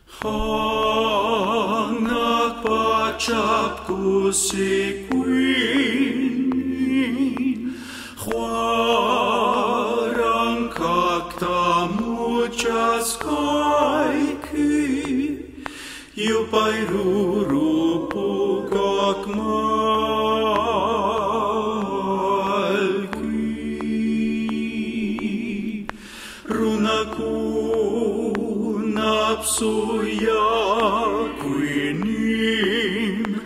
Hangak pacapku si queen, Huarang kakta muchas kaiki, Yupai rurupu kakmalki, Runaku napsuya kuinim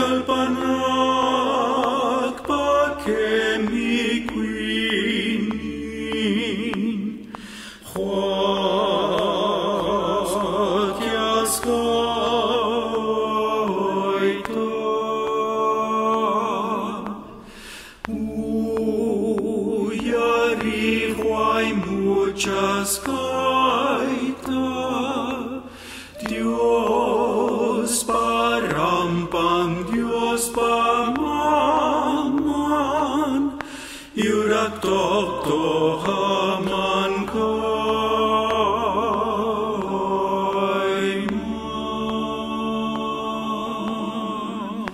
kalpanak pakemi kuinin huat yaskoita uyari huay muchas Dios parampang, Dios pamaman, yurak tokto haman kaiman.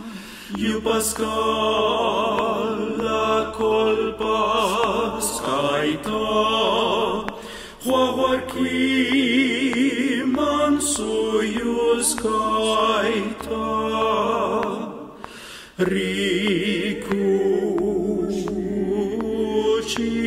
Yupaskala kolpas kaita, huahuarki suyus kaita riku